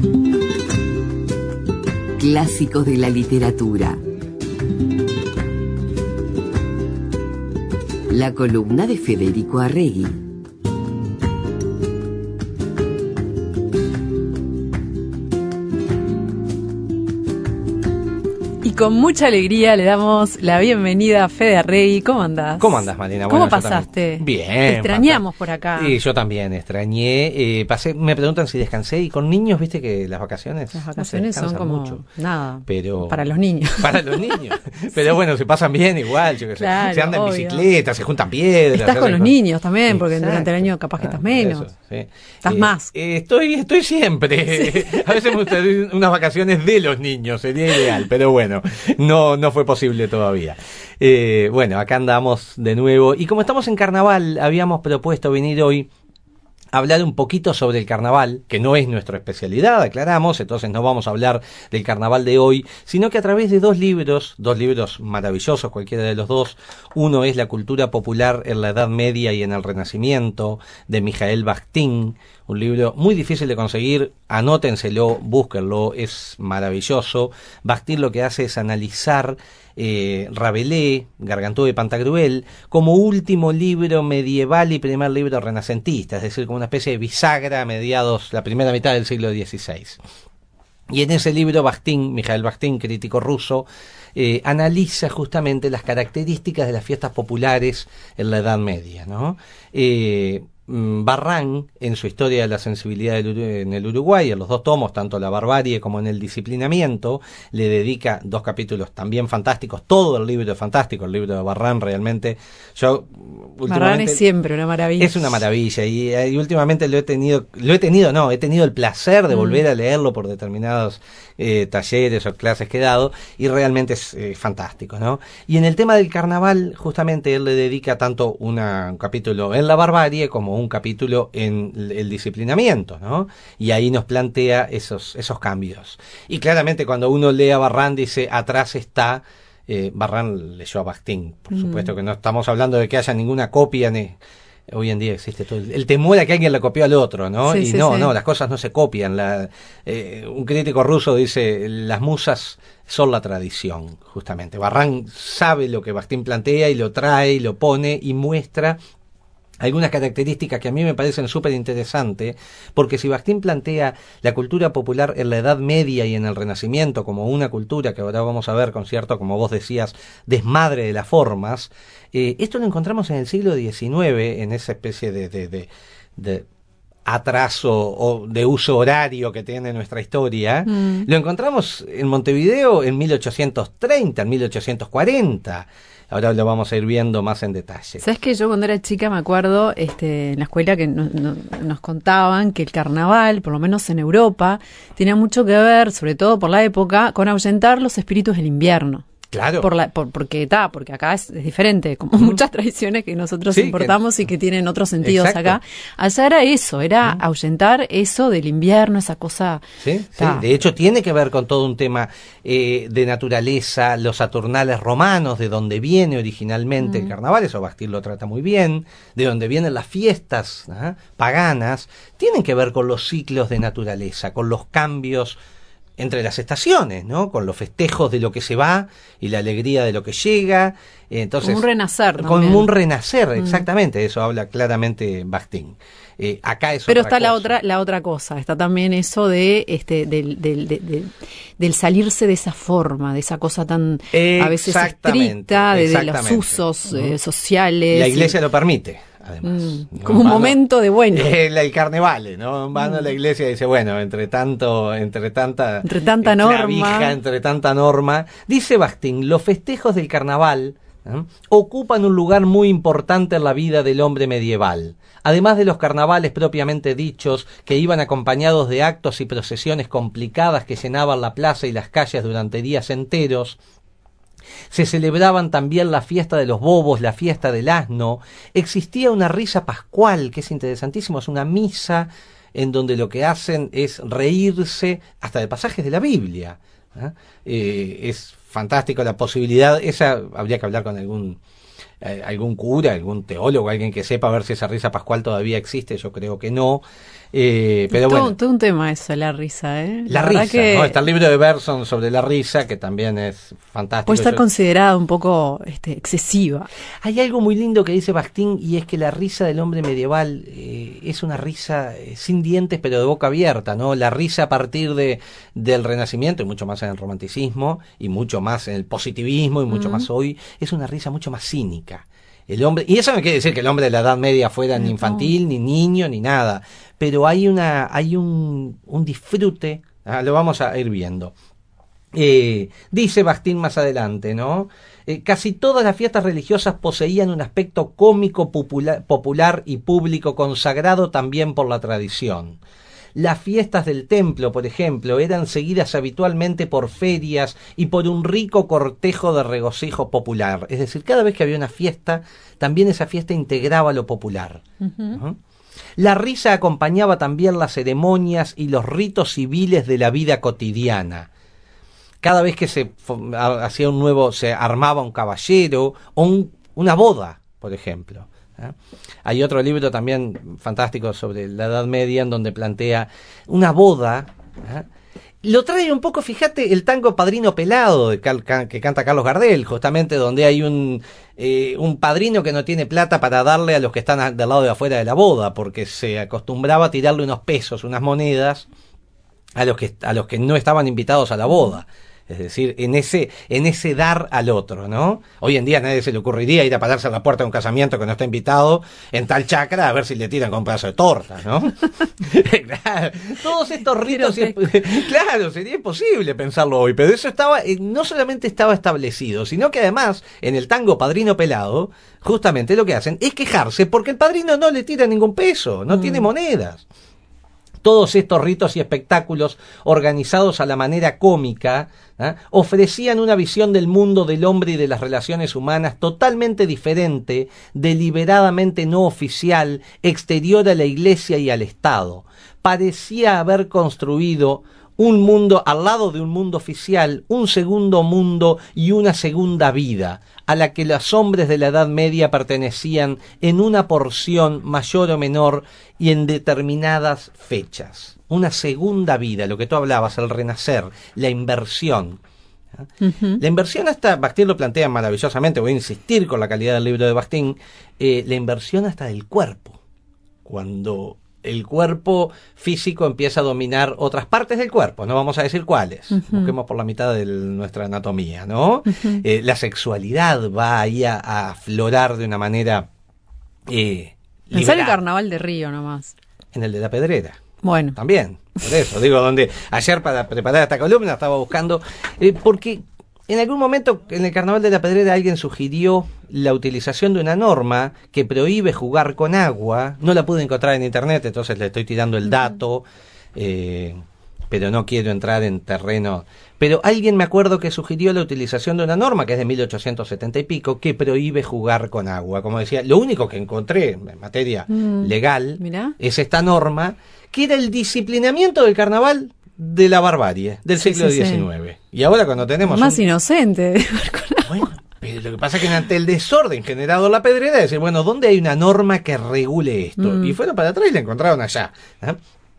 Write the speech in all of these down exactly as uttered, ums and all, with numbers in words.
Clásicos de la literatura. La columna de Federico Arregui. Y con mucha alegría le damos la bienvenida a Fede Arregui. ¿Cómo andás? ¿Cómo andás, Malena? ¿Cómo Bueno, pasaste? Bien. Te extrañamos por acá. Y yo también extrañé. Eh, pasé, me preguntan si descansé, y con niños, viste que las vacaciones... Las vacaciones no son como mucho, nada, pero para los niños. Para los niños. Pero sí. Bueno, se pasan bien igual, yo qué sé. Claro, se andan en obvio. bicicleta, se juntan piedras. Estás con los con... niños también, porque Exacto. durante el año capaz que ah, estás menos. Eso, sí. Estás eh, más. Eh, estoy, estoy siempre. Sí. A veces me gustaría unas vacaciones de los niños, sería ideal, pero bueno, no, no fue posible todavía. Eh, bueno, acá andamos de nuevo. Y como estamos en carnaval, habíamos propuesto venir hoy a hablar un poquito sobre el carnaval, que no es nuestra especialidad, aclaramos, entonces no vamos a hablar del carnaval de hoy, sino que a través de dos libros, dos libros maravillosos, cualquiera de los dos. Uno es La cultura popular en la Edad Media y en el Renacimiento, de Mijael Bakhtin, un libro muy difícil de conseguir, anótenselo, búsquenlo, es maravilloso. Bakhtin lo que hace es analizar Eh, Rabelais, Gargantúa de Pantagruel, como último libro medieval y primer libro renacentista, es decir, como una especie de bisagra a mediados, la primera mitad del siglo dieciséis. Y en ese libro Bakhtin, Mijael Bakhtin, crítico ruso, eh, analiza justamente las características de las fiestas populares en la Edad Media, ¿no? Eh, Barrán, en su Historia de la sensibilidad del, en el Uruguay, en los dos tomos, tanto La barbarie como en el disciplinamiento, le dedica dos capítulos también fantásticos. Todo el libro es fantástico, el libro de Barrán realmente. Yo Barrán es siempre una maravilla. Es una maravilla y, y últimamente lo he tenido, lo he tenido, no, he tenido el placer de mm. volver a leerlo por determinados eh, talleres o clases que he dado, y realmente es eh, fantástico, ¿no? Y en el tema del carnaval, justamente él le dedica tanto una, un capítulo en La barbarie como un capítulo en el disciplinamiento, ¿no? Y ahí nos plantea esos, esos cambios. Y claramente cuando uno lee a Barrán dice, atrás está, eh, Barrán leyó a Bakhtin, por mm. supuesto que no estamos hablando de que haya ninguna copia, ni, hoy en día existe todo el, el temor a que alguien le copió al otro, ¿no? Sí, y sí, no, sí. no, las cosas no se copian. La, eh, un crítico ruso dice, las musas son la tradición, justamente. Barrán sabe lo que Bakhtin plantea y lo trae y lo pone y muestra algunas características que a mí me parecen súper interesantes, porque si Bakhtin plantea la cultura popular en la Edad Media y en el Renacimiento como una cultura que ahora vamos a ver con cierto, como vos decías, desmadre de las formas, eh, esto lo encontramos en el siglo diecinueve, en esa especie de, de, de, de atraso o de uso horario que tiene nuestra historia. Mm. Lo encontramos en Montevideo en mil ochocientos treinta, en mil ochocientos cuarenta. Ahora lo vamos a ir viendo más en detalle. ¿Sabes que yo cuando era chica me acuerdo este, en la escuela que no, no, nos contaban que el carnaval, por lo menos en Europa, tenía mucho que ver, sobre todo por la época, con ahuyentar los espíritus del invierno? Claro. Por la, por, porque está, porque acá es, es diferente, como mm. muchas tradiciones que nosotros sí, importamos que, y que tienen otros sentidos exacto. acá. Allá era eso, era mm. ahuyentar eso del invierno, esa cosa. Sí, sí, de hecho tiene que ver con todo un tema eh, de naturaleza, los Saturnales romanos, de donde viene originalmente mm. el carnaval, eso Bakhtin lo trata muy bien, de donde vienen las fiestas ¿eh? paganas, tienen que ver con los ciclos de naturaleza, con los cambios entre las estaciones, ¿no? Con los festejos de lo que se va y la alegría de lo que llega. Entonces, como un renacer. Como también. un renacer, exactamente. Mm. Eso habla claramente Bakhtin. Eh, acá es Pero otra está cosa. la otra, la otra cosa. Está también eso de este, del, del, del, del, del salirse de esa forma, de esa cosa tan a veces estricta, de, de los usos uh-huh. eh, sociales. La Iglesia y... lo permite. Además, mm, como un momento de bueno. El, el carnaval, ¿no? Van mm. a la iglesia y dice, bueno, entre tanto, entre tanta, entre tanta norma, entre tanta norma, dice Bakhtin, los festejos del carnaval ¿eh? ocupan un lugar muy importante en la vida del hombre medieval. Además de los carnavales propiamente dichos, que iban acompañados de actos y procesiones complicadas que llenaban la plaza y las calles durante días enteros, se celebraban también la fiesta de los bobos, la fiesta del asno. Existía una risa pascual, que es interesantísimo, es una misa en donde lo que hacen es reírse hasta de pasajes de la Biblia. ¿eh? Eh, es fantástico la posibilidad, esa habría que hablar con algún eh, algún cura, algún teólogo, alguien que sepa a ver si esa risa pascual todavía existe, yo creo que no. Eh, pero todo, bueno. todo un tema eso, la risa, ¿eh? La, la risa, que ¿no? Está el libro de Bergson sobre la risa, que también es fantástico. puede estar Yo... considerada un poco este, excesiva. Hay algo muy lindo que dice Bakhtin, y es que la risa del hombre medieval eh, es una risa eh, sin dientes, pero de boca abierta, ¿no? La risa a partir de del Renacimiento, y mucho más en el romanticismo, y mucho más en el positivismo, y mucho mm. más hoy, es una risa mucho más cínica. El hombre, y eso no quiere decir que el hombre de la Edad Media fuera ni infantil, ni niño, ni nada, pero hay una, hay un, un disfrute, ah, lo vamos a ir viendo. Eh, dice Bakhtin más adelante, ¿no? Eh, casi todas las fiestas religiosas poseían un aspecto cómico, popular, popular y público, consagrado también por la tradición. Las fiestas del templo, por ejemplo, eran seguidas habitualmente por ferias y por un rico cortejo de regocijo popular. Es decir, cada vez que había una fiesta, también esa fiesta integraba lo popular. Uh-huh. ¿Uh? La risa acompañaba también las ceremonias y los ritos civiles de la vida cotidiana. Cada vez que se hacía un nuevo, se armaba un caballero o un, una boda, por ejemplo. ¿Eh? Hay otro libro también fantástico sobre la Edad Media en donde plantea una boda. ¿Eh? Lo trae un poco, fíjate, el tango Padrino Pelado de Cal, que canta Carlos Gardel, justamente donde hay un, eh, un padrino que no tiene plata para darle a los que están a, del lado de afuera de la boda, porque se acostumbraba a tirarle unos pesos, unas monedas a los que, a los que no estaban invitados a la boda. Es decir, en ese, en ese dar al otro, ¿no? Hoy en día a nadie se le ocurriría ir a pararse a la puerta de un casamiento que no está invitado en tal chacra a ver si le tiran con un pedazo de torta, ¿no? Claro, todos estos ritos, y, claro, sería imposible pensarlo hoy, pero eso estaba, no solamente estaba establecido, sino que además en el tango Padrino Pelado, justamente lo que hacen es quejarse porque el padrino no le tira ningún peso, no mm. tiene monedas. Todos estos ritos y espectáculos organizados a la manera cómica ¿eh? ofrecían una visión del mundo del hombre y de las relaciones humanas totalmente diferente, deliberadamente no oficial, exterior a la Iglesia y al Estado. Parecía haber construido un mundo al lado de un mundo oficial, un segundo mundo y una segunda vida, a la que los hombres de la Edad Media pertenecían en una porción mayor o menor y en determinadas fechas. Una segunda vida, lo que tú hablabas, el renacer, la inversión. Uh-huh. La inversión hasta, Bakhtin lo plantea maravillosamente, voy a insistir con la calidad del libro de Bakhtin, eh, la inversión hasta del cuerpo. Cuando el cuerpo físico empieza a dominar otras partes del cuerpo, no vamos a decir cuáles, uh-huh. busquemos por la mitad de nuestra anatomía, ¿no? Uh-huh. Eh, la sexualidad va ahí a, a aflorar de una manera eh, Pensar el carnaval de Río nomás. En el de la Pedrera. Bueno. También, por eso, digo, donde ayer para preparar esta columna estaba buscando, eh, porque en algún momento en el Carnaval de la Pedrera alguien sugirió la utilización de una norma que prohíbe jugar con agua. No la pude encontrar en internet, entonces le estoy tirando el dato, eh, pero no quiero entrar en terreno. Pero alguien me acuerdo que sugirió la utilización de una norma que es de mil ochocientos setenta y pico que prohíbe jugar con agua. Como decía, lo único que encontré en materia mm, legal ¿mirá? Es esta norma que era el disciplinamiento del carnaval de la barbarie del sí, siglo diecinueve. Sí. Y ahora cuando tenemos más un... inocente. Bueno, pero lo que pasa es que ante el desorden generado en la Pedrera, decir, bueno, ¿dónde hay una norma que regule esto? Mm. Y fueron para atrás y la encontraron allá. ¿eh?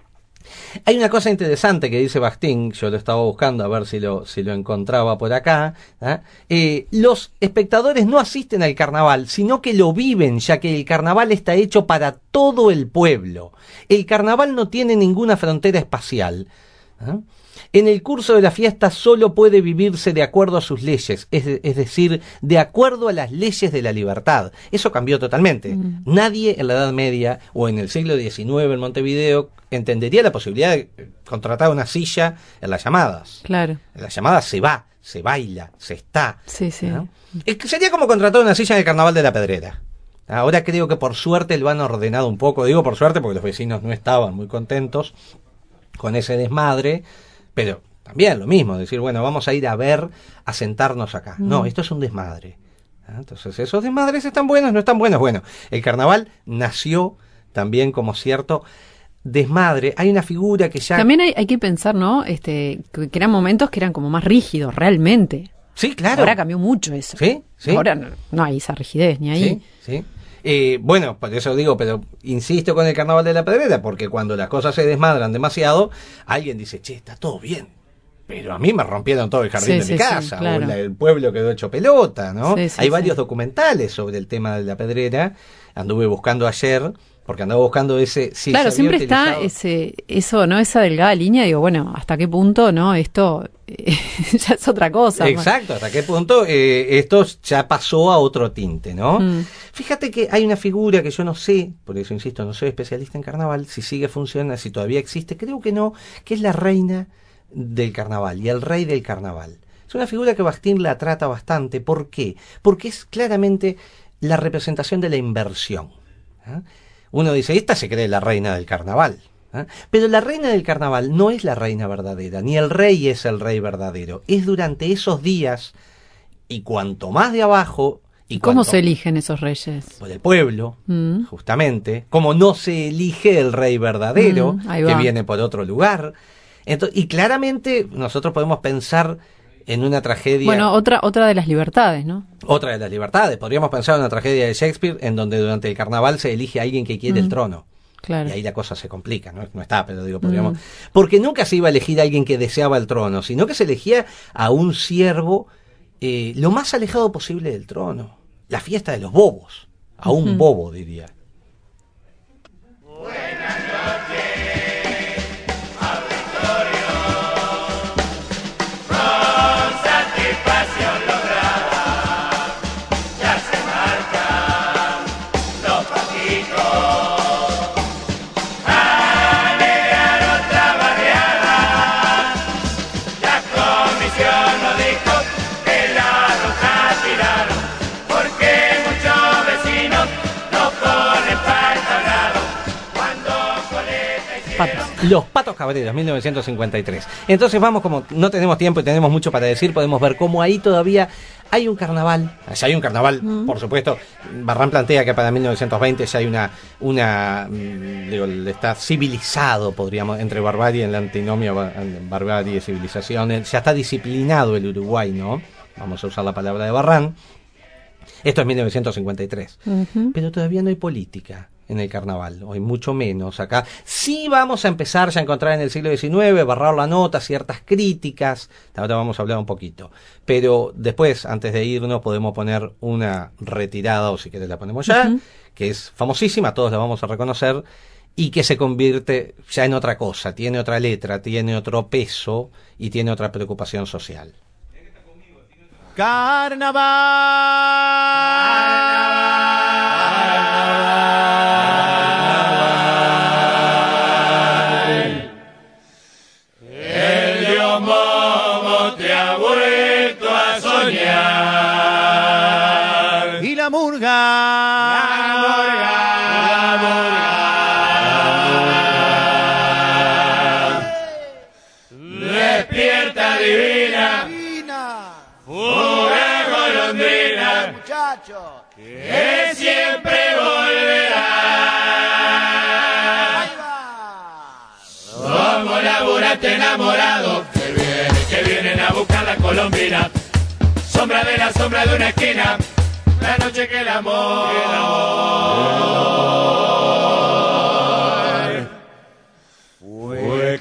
Hay una cosa interesante que dice Bakhtin, yo lo estaba buscando a ver si lo, si lo encontraba por acá. ¿eh? Eh, los espectadores no asisten al carnaval, sino que lo viven, ya que el carnaval está hecho para todo el pueblo. El carnaval no tiene ninguna frontera espacial. ¿eh? En el curso de la fiesta solo puede vivirse de acuerdo a sus leyes, es, de, es decir, de acuerdo a las leyes de la libertad. Eso cambió totalmente. Mm. Nadie en la Edad Media o en el siglo diecinueve en Montevideo entendería la posibilidad de contratar una silla en las llamadas. Claro. En las llamadas se va, se baila, se está. Sí, sí. ¿no? Es que sería como contratar una silla en el Carnaval de la Pedrera. Ahora creo que por suerte lo han ordenado un poco. Digo por suerte porque los vecinos no estaban muy contentos con ese desmadre. Pero también lo mismo, decir, bueno, vamos a ir a ver, a sentarnos acá. Mm. No, esto es un desmadre. Entonces, esos desmadres están buenos, no están buenos. Bueno, el carnaval nació también como cierto desmadre. Hay una figura que ya... También hay, hay que pensar, ¿no? Este, que eran momentos que eran como más rígidos, realmente. Sí, claro. Ahora cambió mucho eso. Sí, sí. Ahora no, no hay esa rigidez, ni ahí. Sí, sí. Eh, bueno, por eso digo, pero insisto con el Carnaval de la Pedrera, porque cuando las cosas se desmadran demasiado, alguien dice, che, está todo bien, pero a mí me rompieron todo el jardín Sí, de sí, mi sí, casa, claro. o la- el pueblo quedó hecho pelota, ¿no? Sí, sí, Hay sí. varios documentales sobre el tema de la Pedrera, anduve buscando ayer, porque andaba buscando ese... si Claro, se había siempre está utilizado- ese, eso, ¿no? Esa delgada línea, digo, bueno, ¿hasta qué punto, no? Esto eh, ya es otra cosa. Exacto, hasta qué punto eh, esto ya pasó a otro tinte, ¿no? Mm. Fíjate que hay una figura que yo no sé, por eso insisto, no soy especialista en carnaval, si sigue funcionando, si todavía existe, creo que no, que es la reina del carnaval y el rey del carnaval. Es una figura que Bastín la trata bastante. ¿Por qué? Porque es claramente la representación de la inversión. ¿Ah? Uno dice, esta se cree la reina del carnaval. ¿Ah? Pero la reina del carnaval no es la reina verdadera, ni el rey es el rey verdadero. Es durante esos días, y cuanto más de abajo... y ¿Cómo cuanto- se eligen esos reyes? por el pueblo, Mm. justamente, como no se elige el rey verdadero, Mm, ahí que va. viene por otro lugar. Entonces, y claramente nosotros podemos pensar en una tragedia, Bueno, otra, otra de las libertades, ¿no? otra de las libertades, podríamos pensar en una tragedia de Shakespeare en donde durante el carnaval se elige a alguien que quiere Mm. el trono. Claro. Y ahí la cosa se complica, ¿no? No está, pero digo, podríamos... Mm. Porque nunca se iba a elegir a alguien que deseaba el trono, sino que se elegía a un siervo eh, lo más alejado posible del trono. La fiesta de los bobos. A un Ujú. bobo, diría. Patos. Los Patos Cabreros, mil novecientos cincuenta y tres. Entonces vamos, como no tenemos tiempo y tenemos mucho para decir, podemos ver cómo ahí todavía hay un carnaval. Ya hay un carnaval, Mm. por supuesto. Barran plantea que para mil novecientos veinte ya hay una, una mm, digo, está civilizado, podríamos, entre barbarie y la antinomia, ba- barbarie y civilización. Eh, Ya está disciplinado el Uruguay, ¿no? Vamos a usar la palabra de Barran. Esto es mil novecientos cincuenta y tres. Ujú. Pero todavía no hay política en el carnaval, o hay mucho menos acá. Sí vamos a empezar ya a encontrar en el siglo diecinueve, barrar la nota, ciertas críticas, ahora vamos a hablar un poquito. Pero después, antes de irnos, podemos poner una retirada, o si querés la ponemos ya, Ujú. que es famosísima, todos la vamos a reconocer, y que se convierte ya en otra cosa, tiene otra letra, tiene otro peso, y tiene otra preocupación social. Carnaval. El dios Momo te ha vuelto a soñar. Y la murga, La murga, la murga. Despierta divina, Divina, una golondrina muchacho, que siempre volverá. ahí va. Somos laburantes enamorados que vienen, que vienen a buscar la colombina. Sombra de la sombra de una esquina, la noche que el amor, el amor fue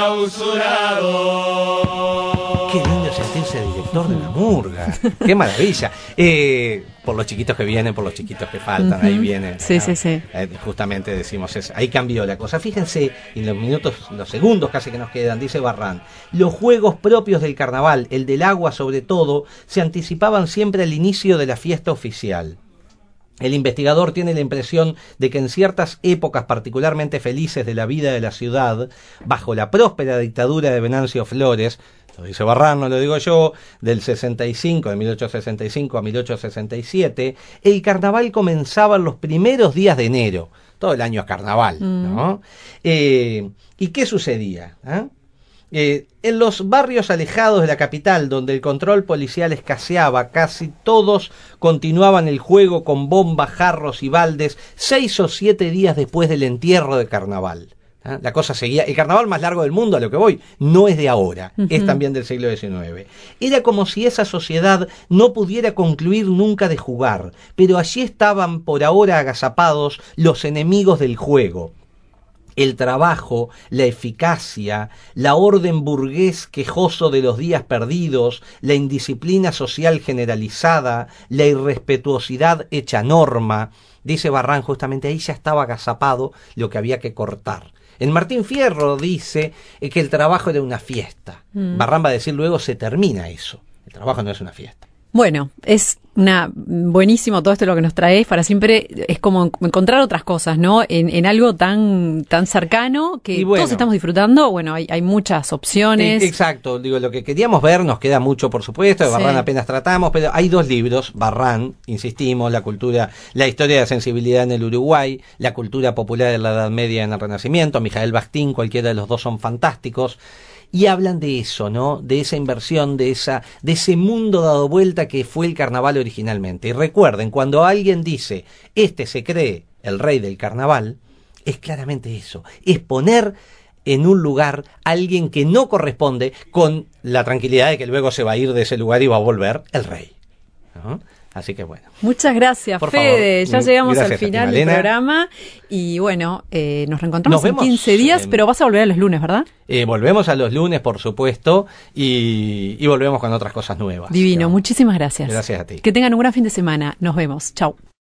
clausurado. Qué lindo sentirse director de la murga. Qué maravilla. Eh, por los chiquitos que vienen, por los chiquitos que faltan, Ujú. ahí vienen. Sí, ¿no? sí, sí. Eh, justamente decimos eso. Ahí cambió la cosa. Fíjense, en los minutos, los segundos casi que nos quedan, dice Barran, los juegos propios del carnaval, el del agua sobre todo, se anticipaban siempre al inicio de la fiesta oficial. El investigador tiene la impresión de que en ciertas épocas particularmente felices de la vida de la ciudad, bajo la próspera dictadura de Venancio Flores, lo dice Barran, no lo digo yo, del sesenta y cinco, de mil ochocientos sesenta y cinco a mil ochocientos sesenta y siete, el carnaval comenzaba en los primeros días de enero. Todo el año es carnaval, ¿no? Eh, ¿Y qué sucedía? ¿Ah? Eh, en los barrios alejados de la capital, donde el control policial escaseaba, casi todos continuaban el juego con bombas, jarros y baldes seis o siete días después del entierro de carnaval. ¿Ah? La cosa seguía. El carnaval más largo del mundo, a lo que voy, no es de ahora, uh-huh. es también del siglo diecinueve. Era como si esa sociedad no pudiera concluir nunca de jugar, pero allí estaban por ahora agazapados los enemigos del juego. El trabajo, la eficacia, la orden burgués quejoso de los días perdidos, la indisciplina social generalizada, la irrespetuosidad hecha norma. Dice Barrán, justamente ahí ya estaba agazapado lo que había que cortar. En Martín Fierro dice que el trabajo era una fiesta. Mm. Barrán va a decir luego, se termina eso. El trabajo no es una fiesta. Bueno, es una buenísimo todo esto lo que nos traes. Para siempre es como encontrar otras cosas, ¿no? En, en algo tan tan cercano que bueno, todos estamos disfrutando. Bueno, hay, hay muchas opciones. Eh, exacto, digo, lo que queríamos ver, nos queda mucho, por supuesto. De sí. Barrán apenas tratamos, pero hay dos libros. Barrán, insistimos, la cultura, la historia de la sensibilidad en el Uruguay, la cultura popular de la Edad Media en el Renacimiento. Mijael Bastín, cualquiera de los dos son fantásticos. Y hablan de eso, ¿no? De esa inversión, de esa, de ese mundo dado vuelta que fue el carnaval originalmente. Y recuerden, cuando alguien dice, este se cree el rey del carnaval, es claramente eso. Es poner en un lugar a alguien que no corresponde con la tranquilidad de que luego se va a ir de ese lugar y va a volver el rey, ¿no? Así que bueno. Muchas gracias, por Fede. Favor. Ya llegamos Gracias al final ti, del programa. Y bueno, eh, nos reencontramos nos en quince días, en... pero vas a volver a los lunes, ¿verdad? Eh, volvemos a los lunes, por supuesto, y, y volvemos con otras cosas nuevas. Divino, ¿no? Muchísimas gracias. Gracias a ti. Que tengan un gran fin de semana. Nos vemos. Chau.